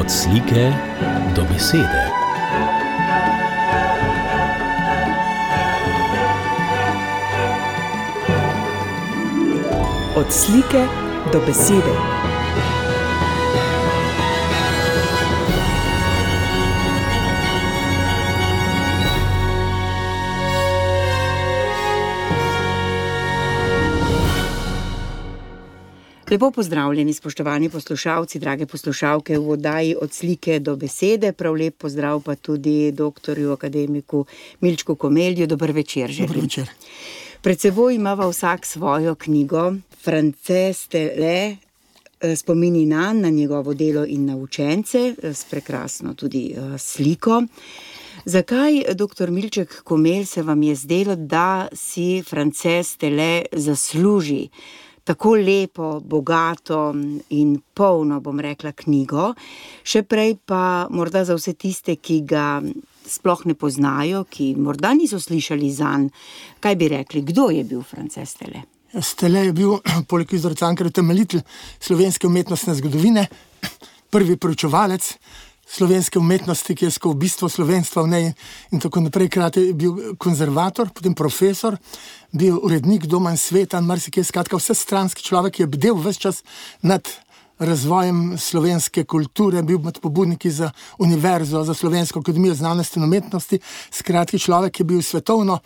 Od slike do besede. Od slike do besede. Lepo pozdravljeni, spoštovani poslušalci, drage poslušalke v oddaji Od slike do besede. Prav lep pozdrav pa tudi doktorju akademiku Milčku Komelju. Dober večer, želim. Dober večer. Pred seboj imava vsak svojo knjigo. France Stele, spomini na njegovo delo in na učence, s prekrasno tudi sliko. Zakaj, doktor Milček Komelj, se vam je zdelo, da si France Stele zasluži tako lepo, bogato in polno, bom rekla, knjigo, še prej pa morda za vse tiste, ki ga sploh ne poznajo, ki morda niso slišali zanj, kaj bi rekli, kdo je bil France Stele? Stele je bil, poleg Izidora Cankarja, utemeljitelj slovenske umetnostne zgodovine, prvi proučevalec slovenske umetnosti, ki je skozi bistvo slovenstva v njej in tako naprej. Hkrati je bil konzervator, potem profesor, bil urednik Doma in sveta, marsikaj, skratka vsestranski človek, ki je bdel ves čas nad razvojem slovenske kulture, bil med pobudniki za univerzo, za Slovensko akademijo znanosti in umetnosti. Skratka, človek je bil svetovno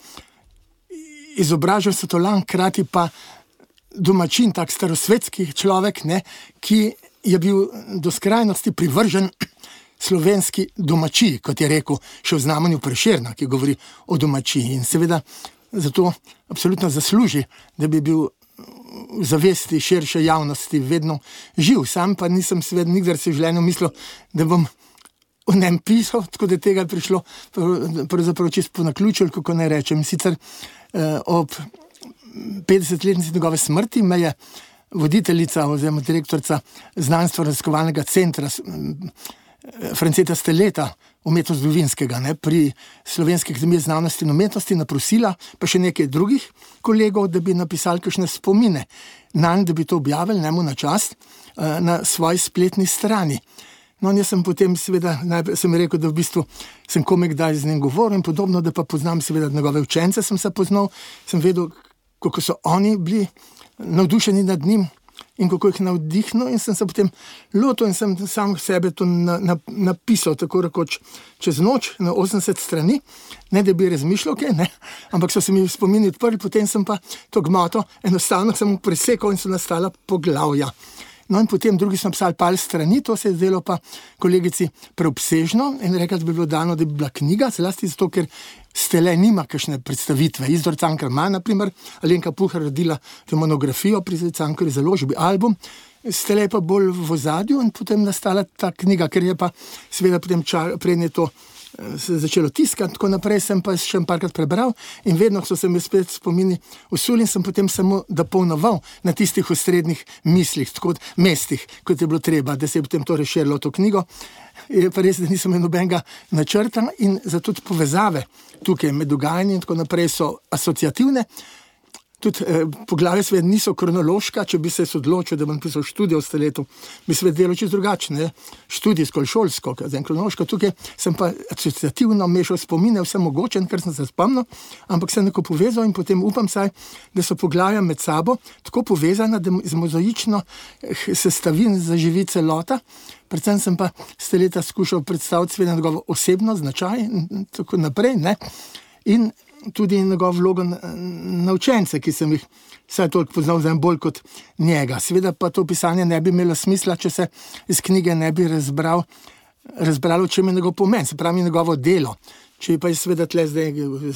izobražen, svetolan, hkrati pa domačin, tak starosvetski človek, ne, ki je bil do skrajnosti privržen slovenski domačiji, kot je rekel še v znamenju Prešerna, ki govori o domačiji. In seveda zato absolutno zasluži, da bi bil v zavesti širše javnosti vedno živ. Sam pa nisem seveda nikdar se v življenju mislil, da bom o njem pisal, tako da tega je prišlo pravzaprav čisto po naključju, kako naj rečem. Sicer ob 50-letnici njegove smrti me je voditeljica oziroma direktorica znanstveno-raziskovalnega centra Franceta Steleta, umetnozgodovinskega, pri Slovenski akademiji znanosti in umetnosti naprosila, pa še nekaj drugih kolegov, da bi napisali kakšne spomine nanj, da bi to objavili njemu na čast na svoji spletni strani. No, jaz sem potem seveda, najprej sem rekel, da v bistvu sem komaj kdaj z njim govoril in podobno, da pa poznam seveda njegove učence, sem se poznal, sem vedel, kako so oni bili navdušeni nad njim in kako jih navdihnil, in sem se potem lotil in sem sam sebe to napisal tako rekoč čez noč na 80 strani, ne da bi razmišljal kaj, ne, ampak so se mi spomini odprli, potem sem pa to gmoto enostavno sem presekal in so nastala poglavja. No in potem drugi smo pisali par strani, to se je zdelo pa kolegici preobsežno in rekla, da bi bilo dano, da bi bila knjiga, zlasti zato, ker Stele nima kakšne predstavitve. Izidor Cankar ima, na primer, Alenka Puhar rodila to monografijo pri Cankarju založbi, album, Stele pa bolj v ozadju in potem nastala ta knjiga, ker je pa seveda potem prej je to se začelo tiskati, tako naprej sem pa še parkrat prebral in vedno so se mi spet spomini usuli in sem potem samo dopolnoval na tistih osrednjih mislih, tako mestih, kot je bilo treba, da se je potem to razširilo to knjigo. Je pa res, da nisem imel nobenega načrta in zato tudi povezave tukaj med dogajanjem in tako naprej so asociativne. Tudi poglavje seveda niso kronološka, če bi se odločil, da bom pisal študijo o Steletu, bi seveda delo čisto drugačne, študijsko, šolsko, kronološko, tukaj sem pa asociativno mešal spomine, vse mogoče, kar sem se spomnil, ampak sem neko povezal in potem upam saj, da so poglavja med sabo tako povezana, da z mozajično sestavin zaživi celota. Predvsem sem pa Steleta skušal predstaviti seveda njegovo osebno značaj in tako naprej, ne, in tudi njegov vlogo na učence, ki sem jih vsaj toliko poznal zdaj bolj kot njega. Seveda pa to pisanje ne bi imelo smisla, če se iz knjige ne bi razbralo, čem je njegov pomen, se pravi njegovo delo. Če pa je seveda tle zdaj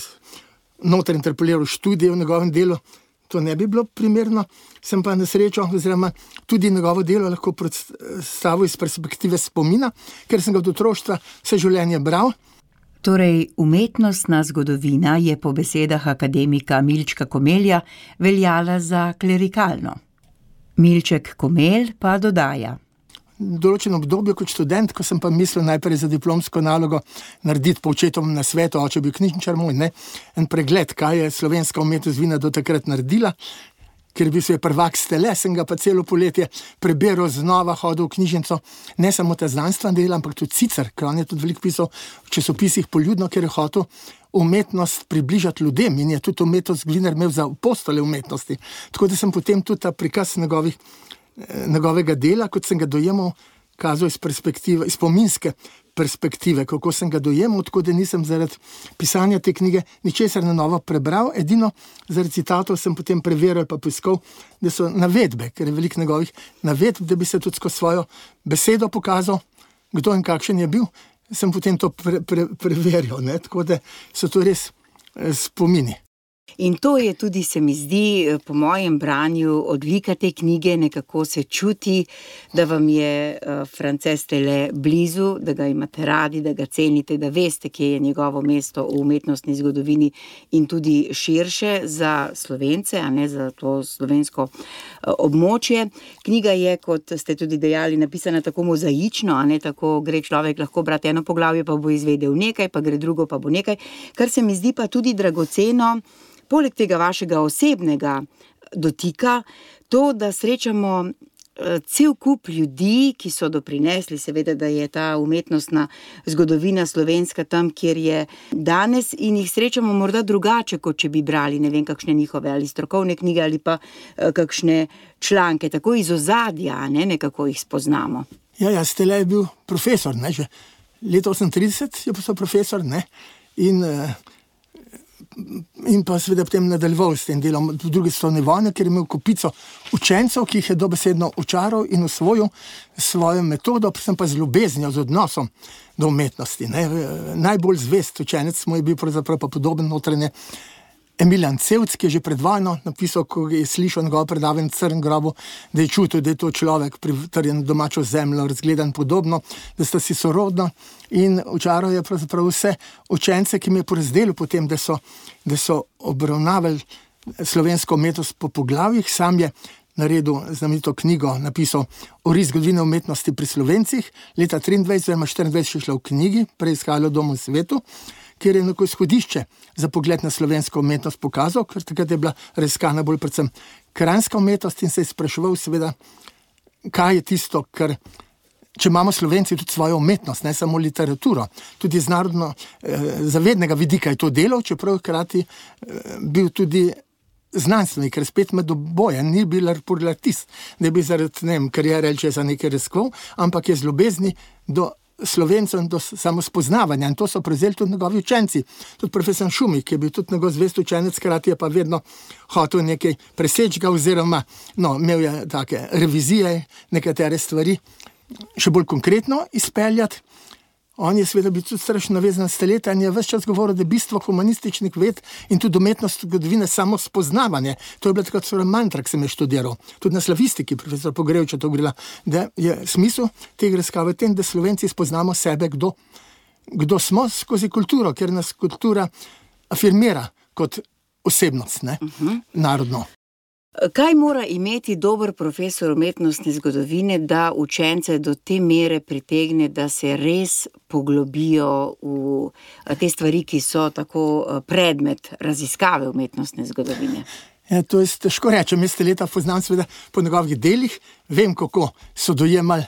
noter interpoliral študijo v njegovem delu, to ne bi bilo primerno, sem pa na srečo, oziroma tudi njegovo delo lahko predstavil iz perspektive spomina, ker sem ga od otroštva vse življenje bral. Torej, umetnostna zgodovina je po besedah akademika Milčka Komelja veljala za klerikalno. Milček Komelj pa dodaja: določeno obdobje kot študent, ko sem pa mislil najprej za diplomsko nalogo narediti po očetovem nasvetu, oče bil knjižničar moj, en pregled, kaj je slovenska umetnost vina do takrat naredila. ker je bil svoj prvak Stele, sem ga pa celo poletje prebiral znova, hodil v knjižnico, ne samo ta znanstvena dela, ampak tudi sicer, ker on je tudi veliko pisal v časopisih poljudno, ker je hotel umetnost približati ljudem in je tudi umetnost Gliner imel za apostole umetnosti. Tako da sem potem tudi ta prikaz njegovega dela, kot sem ga dojemal, kazal iz spominske perspektive, kako sem ga dojemal, tako da nisem zaradi pisanja te knjige ničesar na novo prebral, edino zaradi citatov sem potem preveril pa poiskal, da so navedbe, ker je veliko njegovih navedb, da bi se tudi skozi svojo besedo pokazal, kdo in kakšen je bil, sem potem to preveril, ne? Tako da so to res spomini. In to je tudi, se mi zdi, po mojem branju odlika te knjige, nekako se čuti, da vam je France Stele blizu, da ga imate radi, da ga cenite, da veste, kje je njegovo mesto v umetnostni zgodovini in tudi širše za Slovence, a ne za to slovensko območje. Knjiga je, kot ste tudi dejali, napisana tako mozaično, a ne tako gre človek lahko brati eno poglavje, pa bo izvedel nekaj, pa gre drugo, pa bo nekaj, kar se mi zdi pa tudi dragoceno, poleg tega vašega osebnega dotika, to, da srečamo cel kup ljudi, ki so doprinesli, seveda, da je ta umetnostna zgodovina slovenska tam, kjer je danes, in jih srečamo morda drugače, kot če bi brali, ne vem, kakšne njihove ali strokovne knjige ali pa kakšne članke, tako iz ozadja, ne, nekako jih spoznamo. Ja, Stele je bil profesor, ne, že leta 38 je postal profesor, ne, in pa seveda potem nadaljeval s tem delom v drugi svetovni vojni, ker je imel kopico učencev, ki jih je dobesedno učaral in osvojil svojo metodo, predvsem pa z ljubeznijo, z odnosom do umetnosti. Ne. Najbolj zvest učenec mu je bil pravzaprav pa podoben notranje Emilijan Cevc, ki je že pred vojno napisal, ko je slišal njegovo predavanje v Crnem grobu, da je čutil, da je to človek pritrjen domačo zemljo, razgledan podobno, da sta si sorodno, in učaral je pravzaprav vse učence, ki mi je porazdelil potem, da so obravnavali slovensko umetnost po poglavjih. Sam je naredil znamenito knjigo, napisal Oris zgodovine umetnosti pri Slovencih, leta 23 oziroma 24 še šla v knjigi, prej izhajalo Dom v svetu, kjer je neko izhodišče za pogled na slovensko umetnost pokazal, ker takrat je bila raziskana bolj predvsem kranjska umetnost in se je spraševal seveda, kaj je tisto, ker če imamo Slovenci tudi svojo umetnost, ne samo literaturo, tudi z narodno zavednega vidika je to delal, čeprav hkrati bil tudi znanstvenik, ker spet med oboje, ni bil artist, ne bi zaradi, ne vem, karijere ali česa nekaj raziskoval, ampak je z ljubezni do Slovencev in do samospoznavanja, in to so prevzeli tudi njegovi učenci. Tudi profesor Šumik, ki je bil tudi njegov zvest učenec, hkrati je pa vedno hotel nekaj preseči ga, oziroma imel je take revizije, nekatere stvari še bolj konkretno izpeljati. On je seveda bil tudi strašno navezan na Steleta in je ves čas govoril, da je bistvo humanističnih ved in tudi umetnost zgodovine samo spoznavanje. To je bila takrat celo mantra, ki sem je študiral. Tudi na slavistiki, profesor Pogrevč je to govorila, da je smisel tega raziskav v tem, da Slovenci spoznamo sebe, kdo smo skozi kulturo, ker nas kultura afirmira kot osebnost, ne, narodno. Kaj mora imeti dober profesor umetnostne zgodovine, da učence do te mere pritegne, da se res poglobijo v te stvari, ki so tako predmet raziskave umetnostne zgodovine? Ja, to je težko rečem. Jaz Steleta poznam seveda po njegovih delih, vem, kako so dojemali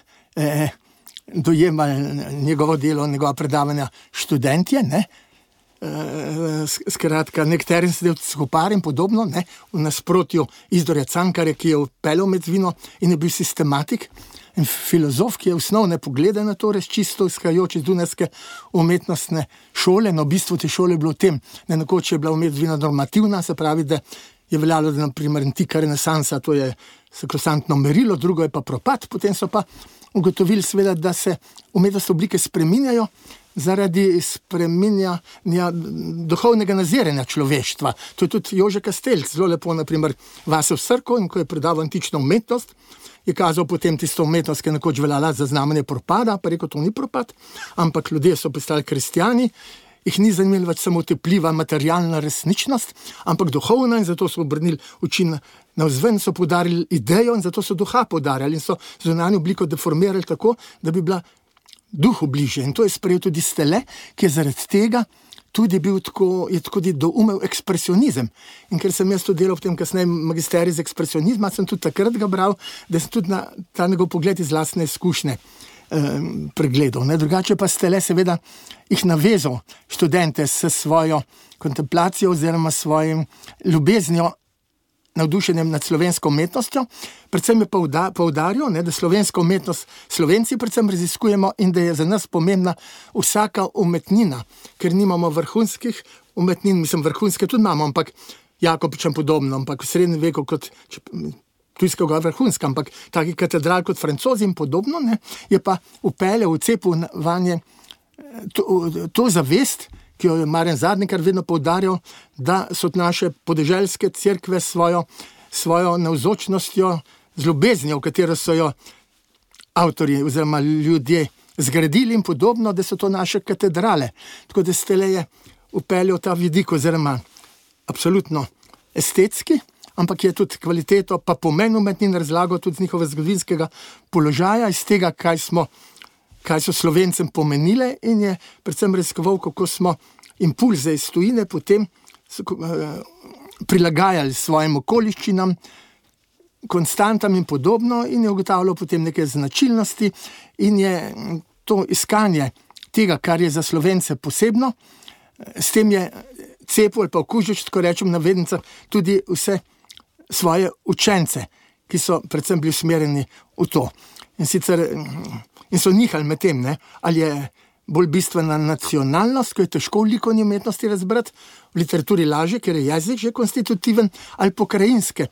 njegovo delo, njegova predavanja študentje, ne. Skratka, nekateri sedel skupar in podobno, ne, v nasprotju Izdorja Cankarja, ki je vpeljal med vino in je bil sistematik in filozof, ki je osnovne poglede na to res čisto izhajajoč iz dunajske umetnostne šole. No, v bistvu te šole je bilo v tem, da nekoč je bila umetnost vina normativna, se pravi, da je veljalo, da naprimer antika renesansa, to je sakrosantno merilo, drugo je pa propad. Potem so pa ugotovili seveda, da se umetnostne oblike spreminjajo zaradi spreminjanja duhovnega naziranja človeštva. To je tudi Jože Kastelc zelo lepo, naprimer, Vasel Srko, in ko je predaval antično umetnost, je kazal potem tisto umetnost, ki je nekoč veljala za znamenje propada, pa rekel, to ni propad, ampak ljudje so postali kristjani, jih ni zanimala več samo tepljiva materialna resničnost, ampak duhovna, in zato so obrnili oči navzven, so poudarili idejo in zato so duha poudarjali in so zunanjo obliko deformirali tako, da bi bila duhu bliže. In to je sprejel tudi Stele, ki je zaradi tega tudi bil tako, je tako doumel ekspresionizem. In ker sem jaz to delal potem kasneje magisterij z ekspresionizma, sem tudi takrat ga bral, da sem tudi na ta njegov pogled iz lastne izkušnje pregledal. Drugače pa Stele seveda jih navezal študente s svojo kontemplacijo oziroma svojim ljubeznijo, navdušenjem nad slovensko umetnostjo. Predvsem je poudaril, da slovensko umetnost Slovenci predvsem raziskujemo in da je za nas pomembna vsaka umetnina, ker nimamo vrhunskih umetnin, mislim, vrhunske tudi imamo, ampak Jakobičem podobno, ampak v srednjem veku kot tujskega vrhunska, ampak taki katedral kot Francozi in podobno, je pa upeljal, vcepil vanje to zavest, ki jo je Marjan Zadnikar vedno poudarjal, da so naše podeželske cerkve svojo navzočnostjo, z ljubeznijo, v katero so jo avtorji oziroma ljudje zgradili in podobno, da so to naše katedrale. Tako da Stele je upeljal ta vidik oziroma absolutno estetski, ampak je tudi kvaliteto pa pomen umetnin razlagal tudi z njihovega zgodovinskega položaja, iz tega, kaj so Slovencem pomenile, in je predvsem raziskoval, kako smo impulze iz tujine potem prilagajali svojim okoliščinam, konstantam in podobno, in je ugotavljal potem neke značilnosti, in je to iskanje tega, kar je za Slovence posebno, s tem je cepil ali pa okužil, tako rečem na navednicah, tudi vse svoje učence, ki so predvsem bili usmerjeni v to. In so nihali med tem, ali je bolj bistvena nacionalnost, ko je težko v likovni umetnosti razbrati, v literaturi lažje, ker je jezik že konstitutiven, ali pokrajinske,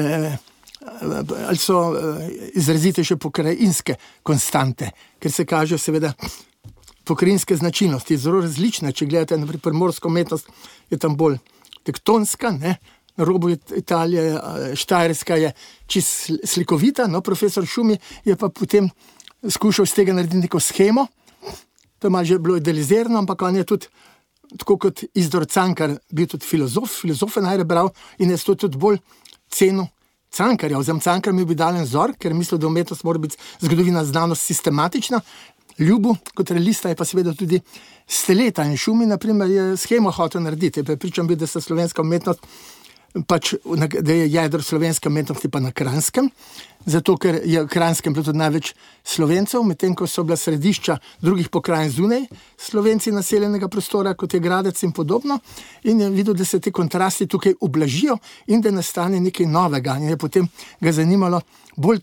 ali so izrazite še pokrajinske konstante, ker se kaže seveda pokrajinske značilnosti, zelo različne. Če gledate na primorsko umetnost, je tam bolj tektonska, na robu Italije, Štajerska je čisto slikovita, profesor Šumi je pa potem skušal z tega narediti neko shemo, to je malo že bilo idealizirano, ampak on je tudi, tako kot Isidor Cankar, bil tudi filozofe najraje bral in je to tudi bolj cenil Cankarja. Oziroma Cankar mi bi dalen vzor, ker mislil, da umetnost mora biti zgodovina, znanost sistematična. Ljubu kot realista je pa seveda tudi Steleta in Šumi, naprimer, je shemo hotel narediti. Prepričan bi, da se slovenska umetnost da je jedro slovenske umetnosti pa na Kranjskem, zato ker je v Kranjskem bilo tudi največ Slovencev, medtem ko so bila središča drugih pokrajin zunaj Slovenci naseljenega prostora, kot je Gradec in podobno, in je videl, da se te kontrasti tukaj ublažijo in da nastane nekaj novega, in je potem ga zanimalo bolj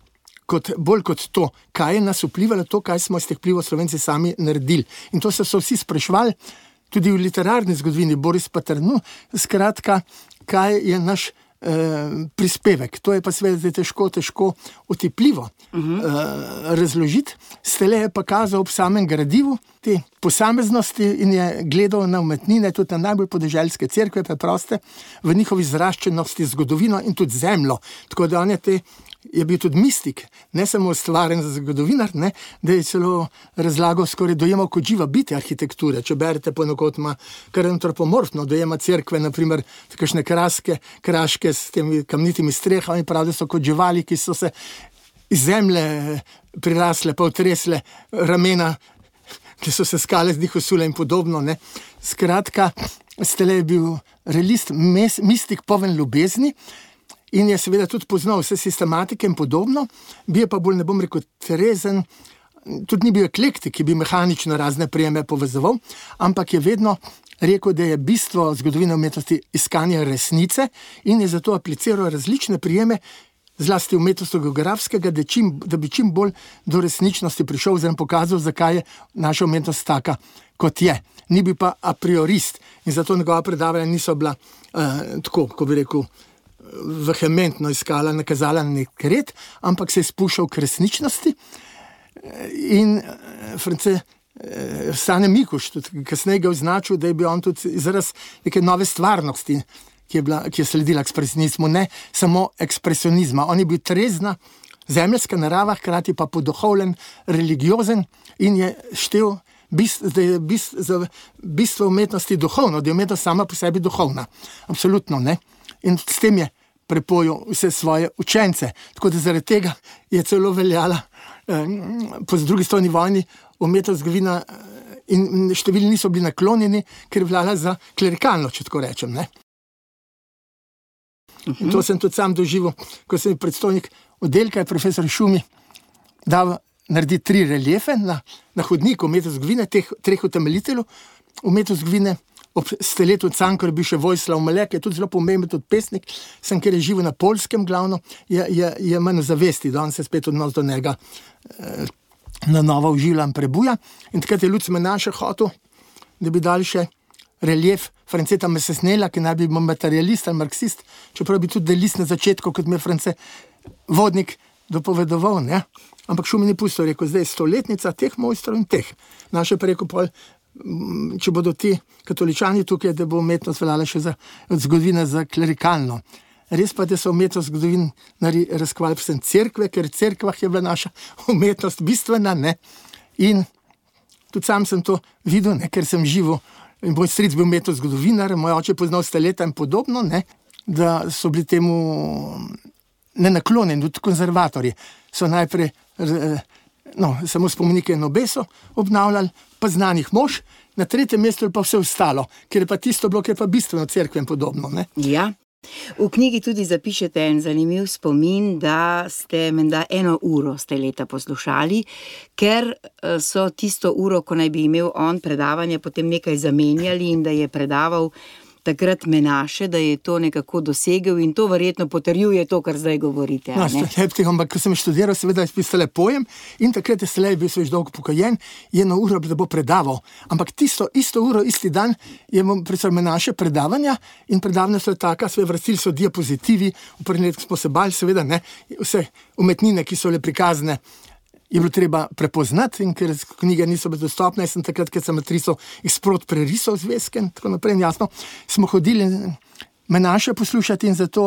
kot to, kaj je nas vplivalo, to, kaj smo iz teh vplivov Slovenci sami naredili. In to so vsi sprašvali, tudi v literarni zgodovini, Boris Paternu, skratka, kaj je naš prispevek. To je pa seveda težko otipljivo razložiti. Stele je pa kazal ob samem gradivu te posameznosti in je gledal na umetnine, tudi na najbolj podeželske cerkve, preproste, v njihovi zraščenosti, zgodovino in tudi zemljo. Tako da on je bil tudi mistik, ne samo stvaren zgodovinar, da je celo razlagal, skoraj dojemal kot živa bitja arhitekture. Če berete ponekod, ima kar antropomorfno dojema cerkve, naprimer kakšne kraške s temi kamnitimi strehami, prav, da so kot živali, ki so se iz zemlje prirasle, pa utresle ramena, ki so se skale z njih usule in podobno. Skratka, Stele je bil realist, mistik, poln ljubezni, in je seveda tudi poznal vse sistematike in podobno, bil je pa bolj, ne bom rekel, trezen, tudi ni bil eklektik, ki bi mehanično razne prijeme povezoval, ampak je vedno rekel, da je bistvo zgodovine umetnosti iskanje resnice in je zato apliciral različne prijeme, zlasti umetnosti geografskega, da bi čim bolj do resničnosti prišel oziroma pokazal, zakaj je naša umetnost taka, kot je. Ni bil pa a priorist in zato njegova predavanja niso bila tako, ko bi rekel, vehementno iskala, nakazala na nek red, ampak se je spuščal k resničnosti. In Stane Mikuš, tudi kasneje ga označil, da je bil on tudi izraz neke nove stvarnosti, ki je sledila ekspresionizmu, ne samo ekspresionizma. On je bil trezna, zemeljska narava, hkrati pa poduhovljen, religiozen in je štel, da je bistvo umetnosti duhovno, da je umetnost sama po sebi duhovna. Absolutno, ne. In s tem je prepojil vse svoje učence. Tako da zaradi tega je celo veljala po drugi svetovni vojni umetnost zgodovina In številni niso bili naklonjeni, ker je vlala za klerikalno, če tako rečem. Ne? In to sem tudi sam doživel, ko sem predstojnik oddelka, profesor Šumi, dal narediti 3 reliefe na hodniku umetnozgodovine, teh 3 utemeljiteljev umetnozgodovine. Ob steletu Cankarja je bil še Vojslav Malek, je tudi zelo pomemben tudi pesnik, sem, ker je živel na Poljskem glavno, je manj v zavesti, danes se spet odnos do njega na novo oživlja in prebuja. In takrat je Luc Menaše hotel, da bi dali še relief Franceta Mesesnela, ki naj bi bil materialist ali marksist, čeprav bi tudi list na začetku, kot mi je France Vodnik dopovedoval, ne? Ampak Šumi ni pustil, rekel, zdaj je 100-letnica teh mojstrov in teh. Naše pa rekel pol, če bodo ti katoličani tukaj, da bo umetnost veljala še za zgodovina za klerikalno. Res pa, da so umetnost zgodovinarji razkovali predvsem cerkve, ker v cerkvah je bila naša umetnost bistvena, ne? In tudi sam sem to videl, ne? Ker sem živel in moj stric bil umetnost zgodovinar, moj oče poznal Staleta in podobno, ne? Da so bili temu nenaklonjeni, tudi konzervatorji so najprej samo spomenike in obeso obnavljali, pa znanih mož, na 3. mestu pa vse ostalo, ker je pa tisto bilo, ker je pa bistveno cerkve in podobno. Ne? Ja. V knjigi tudi zapišete en zanimiv spomin, da ste menda 1 uro ste leta poslušali, ker so tisto uro, ko naj bi imel on predavanje, potem nekaj zamenjali in da je predaval takrat Menaše, da je to nekako dosegel in to verjetno potrjuje to, kar zdaj govorite. Ampak ko sem študiral, seveda je pisal pojem in takrat je Stalej bil svež dolgo pokajen, je 1 uro, da bo predaval. Ampak isto uro, isti dan je profesor Menaše predavanja in predavanja so taka, sve vrstili so diapozitivi, v prvem letu smo se bali, seveda, ne, vse umetnine, ki so le prikazane, je bilo treba prepoznati in ker knjige niso bile dostopne, sem takrat, ker sem matrisal, jih sprot prerisal zvezke in tako naprej, in jasno, smo hodili Menaše poslušati in zato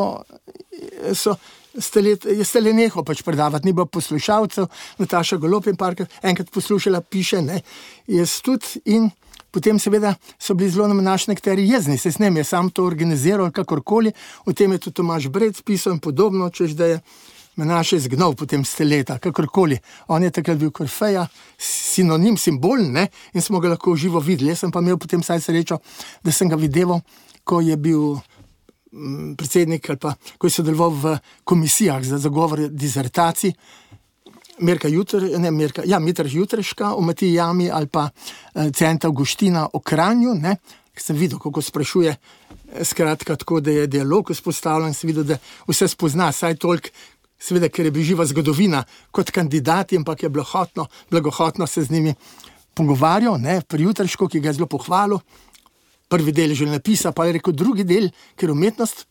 je Stalej nehal pač predavati, ni bilo poslušalcev, Nataša Golob je enkrat poslušala, piše, ne, jaz tudi in potem seveda so bili zelo na Menaše nekateri jezni, se s njim je sam to organiziral, kakorkoli, o tem je tudi Tomaž Brec pisal in podobno, češ da je Menaše izgnal potem Staleta, kakorkoli. On je takrat bil korfeja, sinonim, simbol, ne? In smo ga lahko živo videli. Jaz sem pa imel potem vsaj srečo, da sem ga videval, ko je bil predsednik ali pa, ko je sodeloval v komisijah za zagovor dizertacij, Mitar Jutreška v Matiji Jami ali pa Centa Avguština o Kranju, ne? Sem videl, kako sprašuje, skratka tako, da je dialog vzpostavljen, sem videl, da vse spozna, saj toliko, seveda, ker je bil živa zgodovina kot kandidati, ampak je blagohotno se z njimi pogovarjal, ne, pri Jutrešku, ki ga je zelo pohvalil. Prvi del je že napisal, pa je rekel drugi del, ker umetnost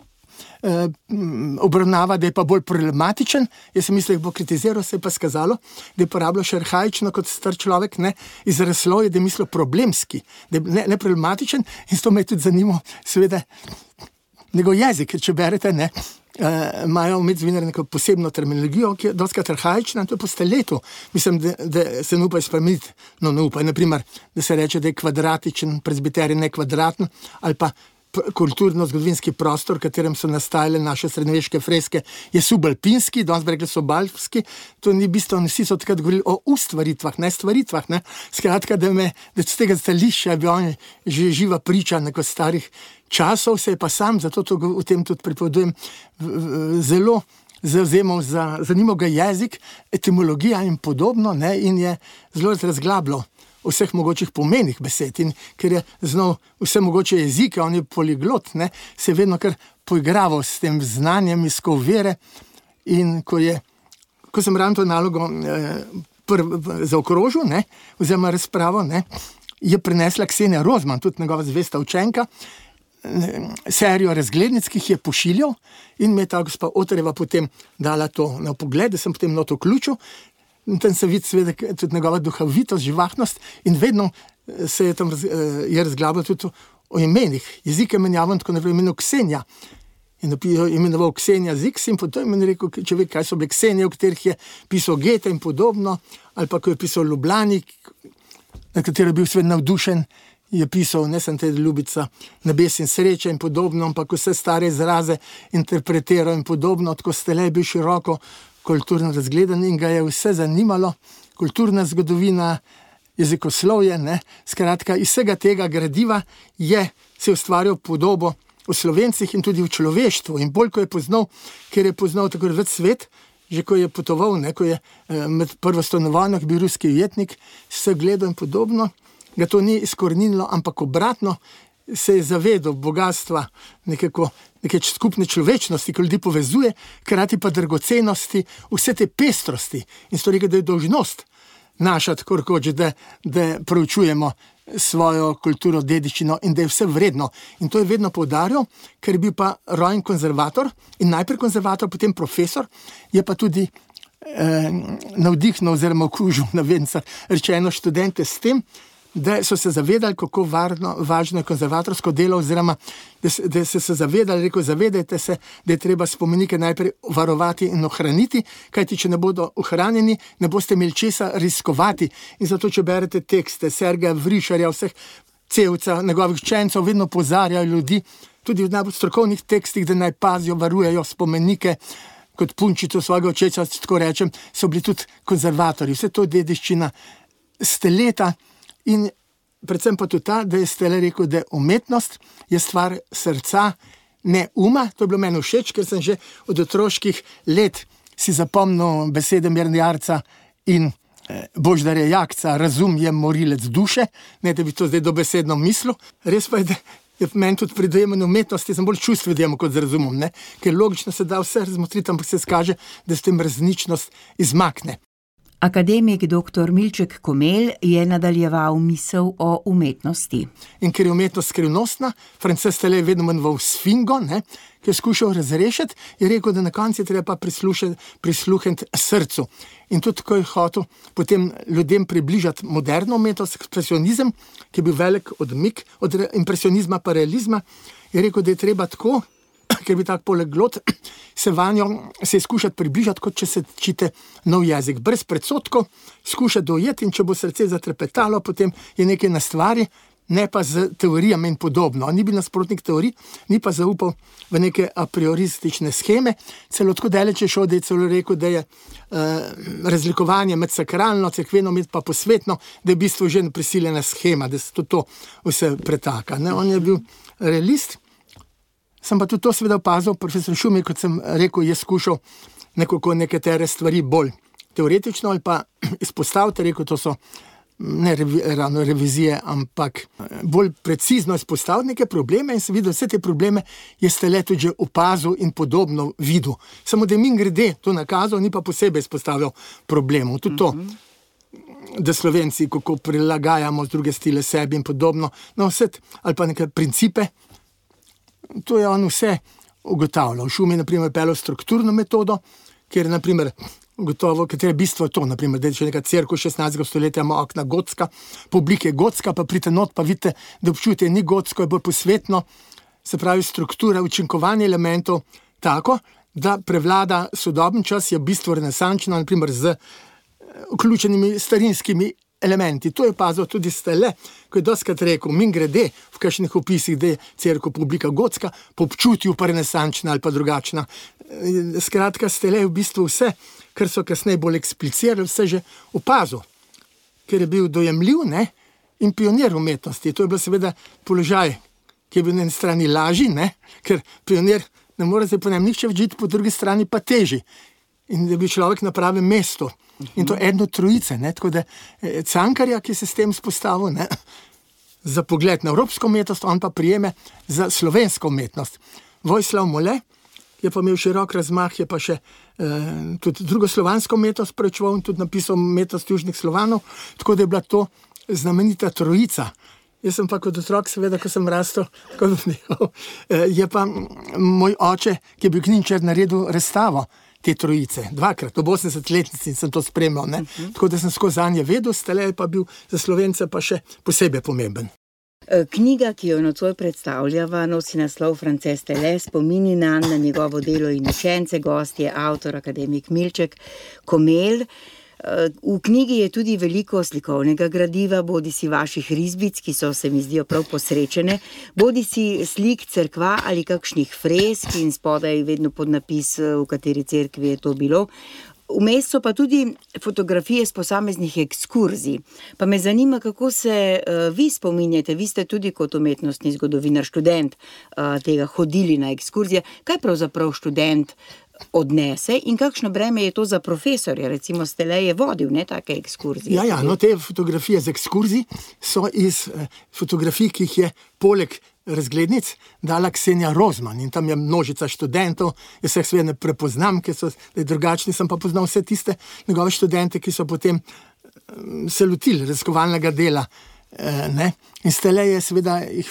obravnava, da je pa bolj problematičen. Jaz sem mislil, da bo kritiziral, se je pa skazalo, da je porabljal še arhaično kot star človek, ne, izrazlo je, da je mislil problemski, da je ne problematičen in to me je tudi zanimalo, seveda, njegov jezik, ker če berete, ne, imajo umetnozgodovinarji neko posebno terminologijo, ki je dostikrat arhaična, to je po Staletu. Mislim, da se ne upajo spremeniti, ne upajo, naprimer, da se reče, da je kvadratičen, prezbiterij ne kvadraten, ali pa kulturno-zgodovinski prostor, v katerem so nastajale naše srednjeveške freske, je subalpinski, danes bi rekli subalpski, to ni bistveno, vsi so takrat govorili o ustvaritvah, ne stvaritvah, ne, skratka, da z tega stališča bi on že živa priča neko starih časov, se je pa sam, zato to v tem tudi pripovedujem, zelo zavzemal za zanimal ga jezik, etimologija in podobno, ne, in je zelo razglabljal vseh mogočih pomenih besed in ker je znal vse mogoče jezike, on je poliglot, ne, se je vedno kar poigraval s tem znanjem, iskal vere in ko sem ravno to nalogo zaokrožil, ne, oziroma razpravo, ne, je prinesla Ksenija Rozman, tudi njegova zvesta učenka, serijo razglednic, ki jih je pošiljal in me je ta gospa Otreva potem dala to na pogled, da sem potem noto vključil. In tam se vidi seveda tudi njegova duhovitost, živahnost in vedno se je tam je razglabljal tudi o imenih. Jezik je menjaval tako naprej, imenoval Ksenija. In imenoval Ksenija Ziks in potem je rekel, če ve, kaj so bile Ksenije, v katerih je pisal Goethe in podobno, ali pa ko je pisal Ljubljani, na katero je bil svet navdušen, je pisal, ne sem te ljubica, nebes in sreče in podobno, ampak vse stare izraze interpretiral in podobno, tako Stalej bil široko kulturno razgledan in ga je vse zanimalo, kulturna zgodovina jezikoslovje, ne, skratka, iz vsega tega gradiva se je ustvarjal podobo v Slovencih in tudi v človeštvu. In bolj, ko je poznal, ker je poznal tako več svet, že ko je potoval, ne, ko je med prvo svetovno vojno bil ruski ujetnik, se gledal in podobno, ga to ni izkoreninilo, ampak obratno, se je zavedal bogatstva neke skupne človečnosti, ki ljudi povezuje, hkrati pa dragocenosti vse te pestrosti. In so rekel, da je dolžnost naša, tako rekoč, da proučujemo svojo kulturo, dediščino in da je vse vredno. In to je vedno poudarjal, ker je bil pa rojen konzervator in najprej konzervator, potem profesor, je pa tudi navdihnil oziroma okužil, rečeno študente s tem, da so se zavedali, kako važno je konzervatorsko delo, oziroma da se zavedali, zavedajte se, da je treba spomenike najprej varovati in ohraniti, kajti če ne bodo ohranjeni, ne boste imeli česa riskovati. In zato, če berete tekste Sergeja Vrišarja, vseh Cevca, njegovih učencev, vedno opozarjajo ljudi, tudi v najbolj strokovnih tekstih, da naj pazijo, varujejo spomenike, kot punčico svojega očeta, tako rečem, so bili tudi konzervatorji. Vse to dediščina leta. In predvsem pa tudi ta, da je Stele rekel, da umetnost je stvar srca, ne uma. To je bilo meni všeč, ker sem že od otroških let si zapomnil besede Mirne Jarca in Boždarja Jakca, razum je morilec duše, ne da bi to zdaj dobesedno mislil. Res pa je, da je meni tudi pri dojemanju umetnosti, sem bolj čustven dojemam kot z razumom, ne? Ker logično se da vse razmotriti, ampak se skaže, da s tem resničnost izmakne. Akademik dr. Milček Komelj je nadaljeval misel o umetnosti. In ker je umetnost skrivnostna, Frances Stele je vedno manjval sfingo, ki je skušal razrešiti, je rekel, da na koncu je treba pa prisluhniti srcu. In tudi, ko je hotel potem ljudem približati moderno umetnost, ekspresionizem, ki je bil velik odmik od impresionizma pa realizma, je rekel, da je treba tako, ker bi tako poleglot, se je skušati približati, kot če se čite nov jezik. Brez predsotkov, skušati dojeti, in če bo srce zatrepetalo, potem je nekaj na stvari, ne pa z teorijami in podobno. Ni bil nasprotnik teorij, ni pa zaupal v neke a prioristične sheme. Celo tako daleč je šel, da je celo rekel, da je razlikovanje med sakralno, cerkveno, med pa posvetno, da je v bistvu že prisiljena shema, da se to vse pretaka. On je bil realist. Sem pa tudi to seveda opazil, profesor Šumi, kot sem rekel, je skušal nekatere stvari bolj teoretično ali pa izpostaviti, rekel, to so ne ravno revizije, ampak bolj precizno izpostaviti neke probleme, in sem videl, vse te probleme je Stele tudi že opazil in podobno videl. Samo da min grede to nakazal, ni pa posebej izpostavil problemov. Tudi to, da Slovenci kako prilagajamo z druge stile sebi in podobno, vse, ali pa neke principe. To je on vse ugotavljal. Šumi, na primer, pelil strukturno metodo, kjer je, na primer, ugotovil, katero bistvo je to, na primer, da je še neka cerkev 16. stoletja, ima okna gotska, po obliki gotska, pa pridete not, pa vidite, da občutje ni gotsko, je bolj posvetno, se pravi, struktura, učinkovanje elementov tako, da prevlada sodoben čas, je v bistvu renesančno, na primer, z vključenimi starinskimi elementi. To je opazil tudi Stele, ko je dostikrat rekel, min grede v kakšnih opisih, da je cerkev publika gotska, po občutju pa renesančna ali pa drugačna. Skratka, Stele je v bistvu vse, kar so kasneje bolj eksplicirali, vse že opazil, ker je bil dojemljiv, in pionir umetnosti. To je bil seveda položaj, ki je bil na eni strani lažji, ker pionir ne more se po njem nihče vžiti, po drugi strani pa teži. In da je bil človek na pravem mestu. In to eno trojice, tako da Cankarja, ki se s tem spostavil, za pogled na evropsko umetnost, on pa prijeme za slovensko umetnost. Vojislav Mole je pa imel širok razmah, je pa še tudi drugoslovansko umetnost preučeval in tudi napisal umetnost južnih Slovanov, tako da je bila to znamenita trojica. Jaz sem pa kot otrok, seveda, ko sem rastel, je pa moj oče, ki je bil knjižničar, naredil razstavo te trojice, dvakrat, ob 80-letnici sem to spremljal, tako da sem skozi zanje vedel, Stele pa bil za Slovence pa še posebej pomemben. Knjiga, ki jo nocoj predstavljava, nosi naslov Frances Stele, spomini na njegovo delo in učence, gost je avtor akademik Milček Komelj. V knjigi je tudi veliko slikovnega gradiva, bodisi vaših risbic, ki so, se mi zdijo prav posrečene, bodisi slik cerkva ali kakšnih fresk in spodaj vedno podnapis, v kateri cerkvi je to bilo. Vmes so pa tudi fotografije z posameznih ekskurzij. Pa me zanima, kako se vi spominjate, vi ste tudi kot umetnostni zgodovinar, študent tega hodili na ekskurzije. Kaj pravzaprav študent odnese in kakšno breme je to za profesorja? Recimo Stele je vodil, ne, take ekskurzije. Ja, no, te fotografije z ekskurzij so iz fotografij, ki jih je poleg razglednic dala Ksenija Rozman in tam je množica študentov, jaz se seveda ne prepoznam, ker so drugačni, sem pa poznal vse tiste njegove študente, ki so potem se lotili raziskovalnega dela, ne. In Stele je seveda jih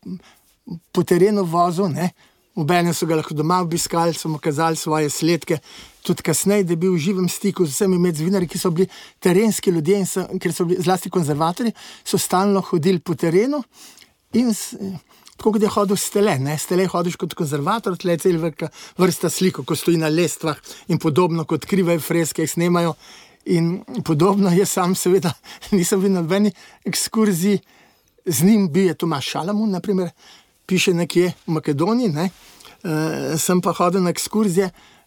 po terenu vozil, ne. Obenem so ga lahko doma obiskali, so mu kazali svoje sledke, tudi kasneje, da je bil v živem stiku z vsemi medzinarji, ki so bili terenski ljudje in ker so bili zlasti konzervatorji, so stalno hodili po terenu in tako kot je hodil Stele, ne, Stele hodiš kot konzervator, tle je cel vrsta sliko, ko stoji na lestvah in podobno, kot krivajo freske, jih snemajo in podobno. Jaz sam seveda nisem bil na nobeni ekskurziji, z njim bil je Tomaž Šalamun, naprimer, piše nekje v Makedoniji, ne, sem pa hodil na ekskurzije,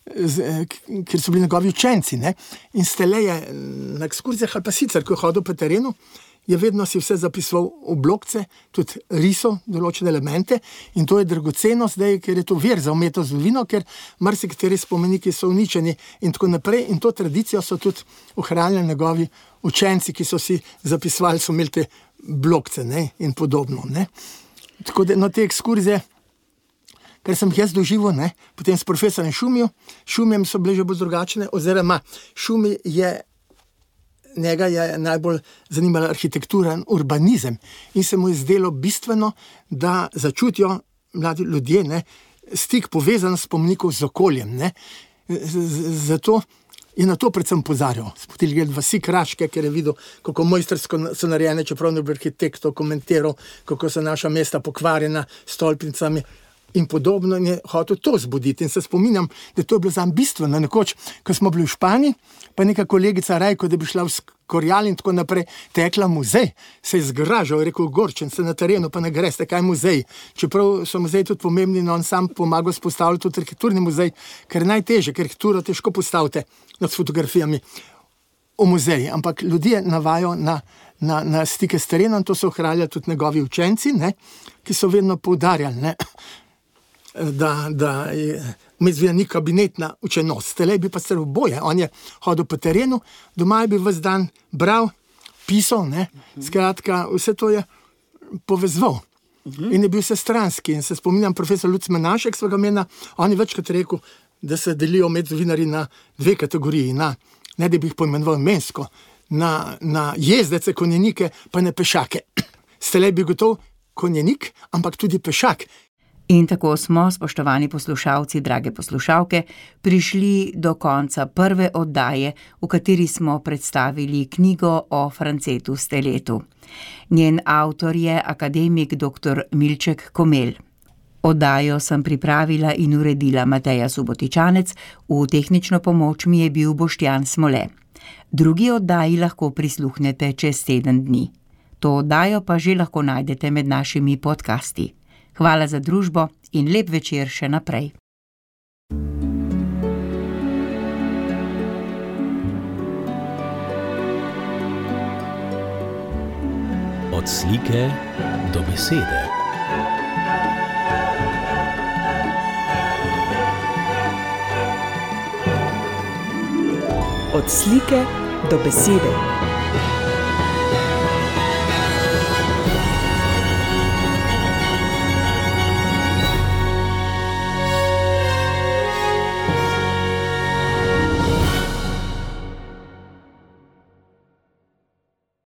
ker so bili njegovi učenci, ne, in Stele je na ekskurzijah ali pa sicer, ko je hodil po terenu, je vedno si vse zapisoval v blokce, tudi risal določene elemente in to je dragoceno zdaj, ker je to vir za umetnost zgodovino, ker marsikateri spomeniki so uničeni in tako naprej in to tradicijo so tudi ohranjali njegovi učenci, ki so si zapisovali, so imeli te blokce, ne, in podobno, ne. Tako da, no, te ekskurzije, ker sem jih jaz doživel, ne, potem s profesorjem Šumijem so bile že bolj drugačne, oziroma Šumi njega je najbolj zanimala arhitektura in urbanizem in se mu je zdelo bistveno, da začutijo mladi ljudje, ne, stik povezan spomenikov z okoljem, ne. Zato je na to predvsem pozarjal. Spotili gled vasi Kraške, ker je videl, kako mojstrsko so narejene, čeprav ne bi arhitektov komentiral, kako so naša mesta pokvarjena s stolpnicami in podobno, in je hotel to zbuditi. In se spominjam, da to je bilo zanj bistveno. Nekoč, ko smo bili v Španiji, pa neka kolegica Rajko, da bi šla v Skorjal in tako naprej, tekla muzej, se je zgražal, rekel, Gorčen, se na terenu pa ne greste, kaj muzej. Čeprav so muzeji tudi pomembni, no on sam pomagal spostavljati tudi arhitekturni muzej, ker je najtežje, ker arhitekturo težko postavite nad fotografijami v muzeji, ampak ljudje navajo na stike s terenom, to so ohranjali tudi njegovi učenci, ne, ki so vedno poudarjali, ne, da umetnost ni kabinetna učenost. Stele je bil pa celo boje. On je hodil po terenu, doma je bil ves dan bral, pisal, ne, skratka, vse to je povezoval. In je bil vsestranski. In se spominjam, profesor Luc Menašek svega mena, on je večkrat rekel, da se delijo umetnovinarji na dve kategoriji, ne da bi jih poimenoval imensko, na jezdece, konjenike, pa ne pešake. Stele je bil gotov konjenik, ampak tudi pešak. In tako smo, spoštovani poslušalci, drage poslušalke, prišli do konca prve oddaje, v kateri smo predstavili knjigo o Francetu Steletu. Njen avtor je akademik dr. Milček Komelj. Oddajo sem pripravila in uredila Mateja Subotičanec, v tehnično pomoč mi je bil Boštjan Smole. Drugi oddaji lahko prisluhnete čez 7 dni. To oddajo pa že lahko najdete med našimi podcasti. Hvala za družbo in lep večer še naprej. Od slike do besede. Od slike do besede.